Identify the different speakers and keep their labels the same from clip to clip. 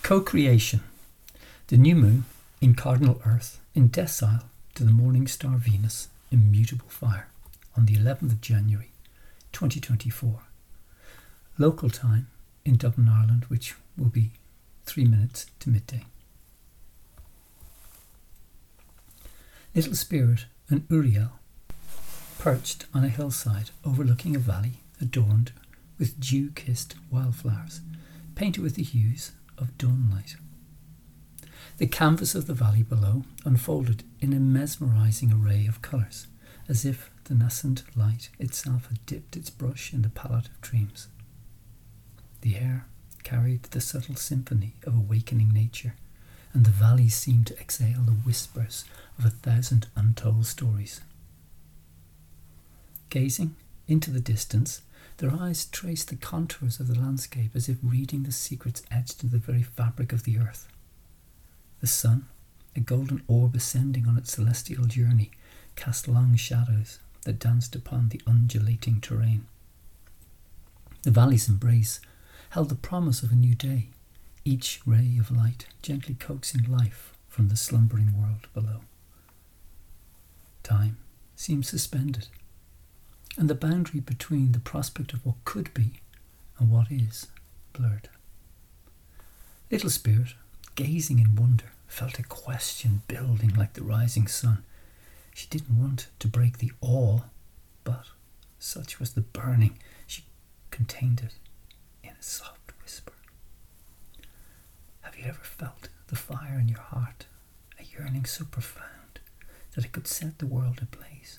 Speaker 1: Co-creation. The new moon in cardinal Earth, in decile to the morning star Venus, immutable fire, on the 11th of January 2024. Local time in Dublin, Ireland, which will be 3 minutes to midday. Little Spirit and Uriel, perched on a hillside overlooking a valley adorned with dew-kissed wildflowers, painted with the hues of dawnlight. The canvas of the valley below unfolded in a mesmerising array of colours, as if the nascent light itself had dipped its brush in the palette of dreams. The air carried the subtle symphony of awakening nature, and the valley seemed to exhale the whispers of 1,000 untold stories. Gazing into the distance, their eyes traced the contours of the landscape as if reading the secrets etched into the very fabric of the earth. The sun, a golden orb ascending on its celestial journey, cast long shadows that danced upon the undulating terrain. The valley's embrace held the promise of a new day, each ray of light gently coaxing life from the slumbering world below. Time seemed suspended, and the boundary between the prospect of what could be and what is blurred. Little Spirit, gazing in wonder, felt a question building like the rising sun. She didn't want to break the awe, but such was the burning, she contained it in a soft whisper. Have you ever felt the fire in your heart, a yearning so profound that it could set the world ablaze?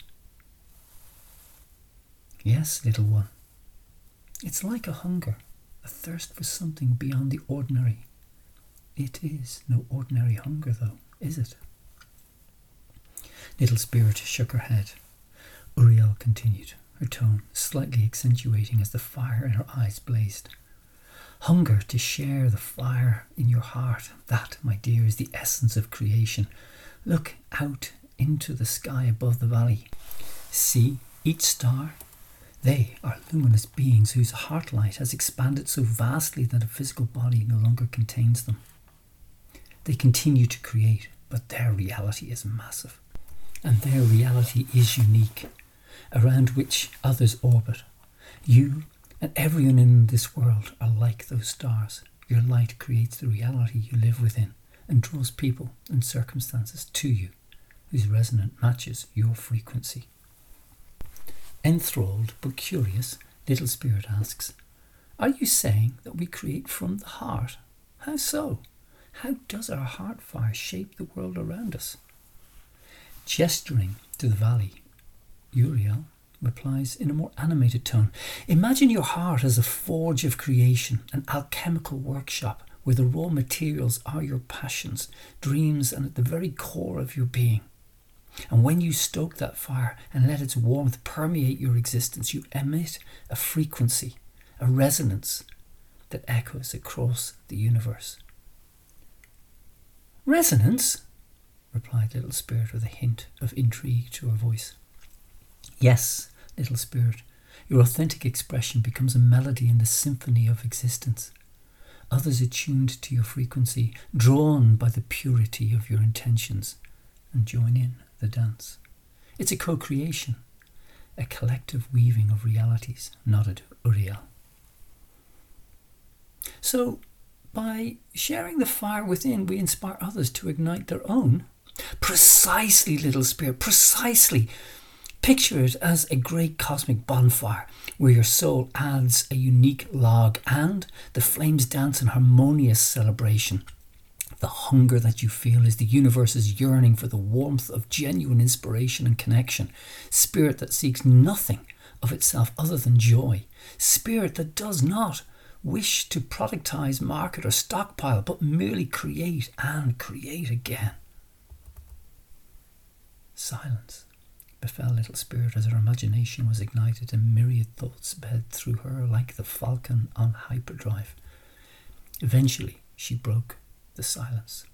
Speaker 1: Yes, little one. It's like a hunger, a thirst for something beyond the ordinary. It is no ordinary hunger, though, is it? Little Spirit shook her head. Uriel continued, her tone slightly accentuating as the fire in her eyes blazed. Hunger to share the fire in your heart. That, my dear, is the essence of creation. Look out into the sky above the valley. See each star? They are luminous beings whose heart light has expanded so vastly that a physical body no longer contains them. They continue to create, but their reality is massive, and their reality is unique, around which others orbit. You and everyone in this world are like those stars. Your light creates the reality you live within and draws people and circumstances to you whose resonance matches your frequency. Enthralled but curious, Little Spirit asks, are you saying that we create from the heart? How so? How does our heart fire shape the world around us? Gesturing to the valley, Uriel replies in a more animated tone. Imagine your heart as a forge of creation, an alchemical workshop where the raw materials are your passions, dreams, and at the very core of your being. And when you stoke that fire and let its warmth permeate your existence, you emit a frequency, a resonance that echoes across the universe. Resonance? Replied Little Spirit with a hint of intrigue to her voice. Yes, Little Spirit, your authentic expression becomes a melody in the symphony of existence. Others attuned to your frequency, drawn by the purity of your intentions, and join in the dance. It's a co-creation, a collective weaving of realities, nodded Uriel. So, by sharing the fire within, we inspire others to ignite their own. Precisely, Little Spirit, precisely. Picture it as a great cosmic bonfire where your soul adds a unique log and the flames dance in harmonious celebration. The hunger that you feel is the universe's yearning for the warmth of genuine inspiration and connection. Spirit that seeks nothing of itself other than joy. Spirit that does not wish to productize, market or stockpile, but merely create and create again. Silence befell Little Spirit as her imagination was ignited and myriad thoughts sped through her like the falcon on hyperdrive. Eventually she broke the silence.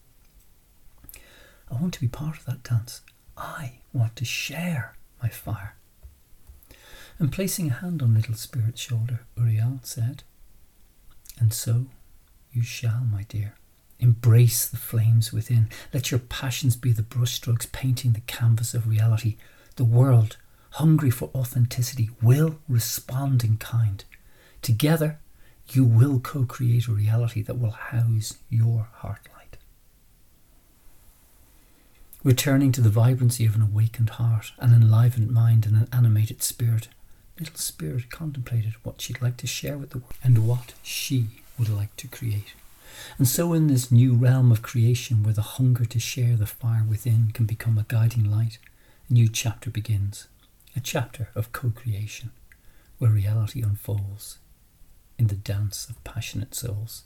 Speaker 1: I want to be part of that dance. I want to share my fire. And placing a hand on Little Spirit's shoulder, Uriel said, and so you shall, my dear. Embrace the flames within. Let your passions be the brushstrokes painting the canvas of reality. The world, hungry for authenticity, will respond in kind. Together, you will co-create a reality that will house your heartlight. Returning to the vibrancy of an awakened heart, an enlivened mind and an animated spirit, little spirit contemplated what she'd like to share with the world and what she would like to create. And so in this new realm of creation where the hunger to share the fire within can become a guiding light, a new chapter begins, a chapter of co-creation where reality unfolds in the dance of passionate souls.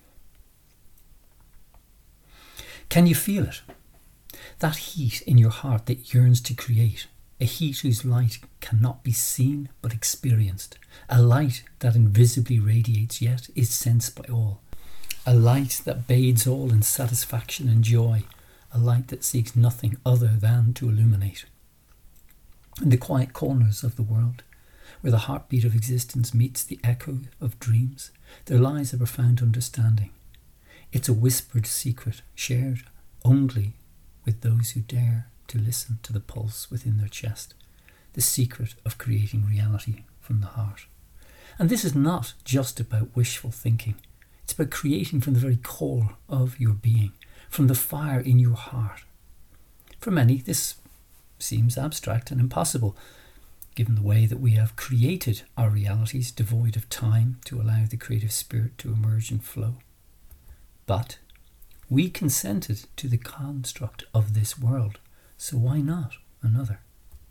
Speaker 1: Can you feel it? That heat in your heart that yearns to create, a heat whose light cannot be seen but experienced, a light that invisibly radiates yet is sensed by all, a light that bathes all in satisfaction and joy, a light that seeks nothing other than to illuminate. In the quiet corners of the world, where the heartbeat of existence meets the echo of dreams, there lies a profound understanding. It's a whispered secret shared only with those who dare to listen to the pulse within their chest, the secret of creating reality from the heart. And this is not just about wishful thinking. It's about creating from the very core of your being, from the fire in your heart. For many, this seems abstract and impossible, given the way that we have created our realities devoid of time to allow the creative spirit to emerge and flow. But we consented to the construct of this world, so why not another?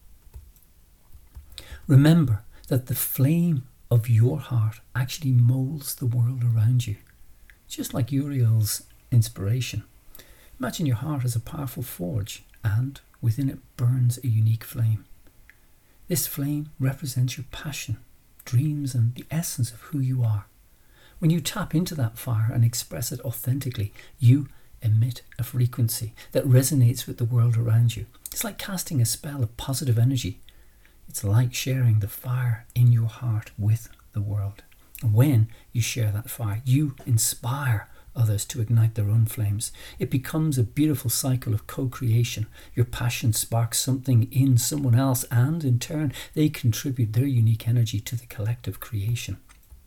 Speaker 1: Remember that the flame of your heart actually molds the world around you, just like Uriel's inspiration. Imagine your heart as a powerful forge, and within it burns a unique flame. This flame represents your passion, dreams, and the essence of who you are. When you tap into that fire and express it authentically, you emit a frequency that resonates with the world around you. It's like casting a spell of positive energy. It's like sharing the fire in your heart with the world. And when you share that fire, you inspire others to ignite their own flames. It becomes a beautiful cycle of co-creation. Your passion sparks something in someone else, and in turn, they contribute their unique energy to the collective creation.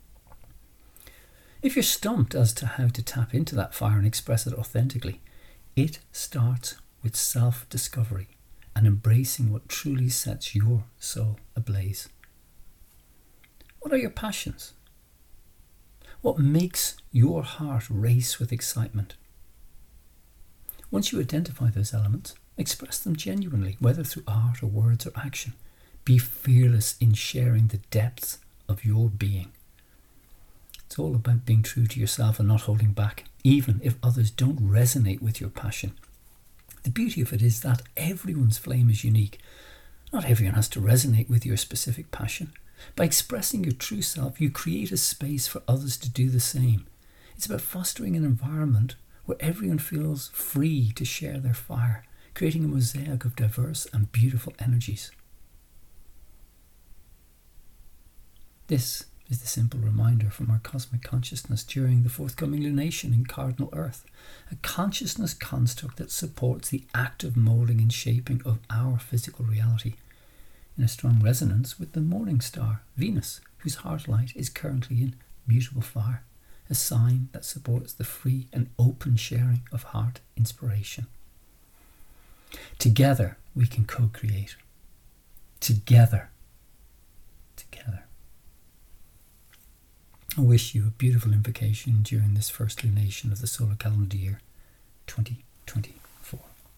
Speaker 1: If you're stumped as to how to tap into that fire and express it authentically, it starts with self-discovery and embracing what truly sets your soul ablaze. What are your passions? What makes your heart race with excitement? Once you identify those elements, express them genuinely, whether through art or words or action. Be fearless in sharing the depths of your being. It's all about being true to yourself and not holding back, even if others don't resonate with your passion. The beauty of it is that everyone's flame is unique. Not everyone has to resonate with your specific passion. By expressing your true self, you create a space for others to do the same. It's about fostering an environment where everyone feels free to share their fire, creating a mosaic of diverse and beautiful energies. This is the simple reminder from our cosmic consciousness during the forthcoming lunation in Cardinal Earth, a consciousness construct that supports the active moulding and shaping of our physical reality, in a strong resonance with the morning star, Venus, whose heart light is currently in mutable fire, a sign that supports the free and open sharing of heart inspiration. Together we can co-create. Together. I wish you a beautiful invocation during this first lunation of the solar calendar year 2020.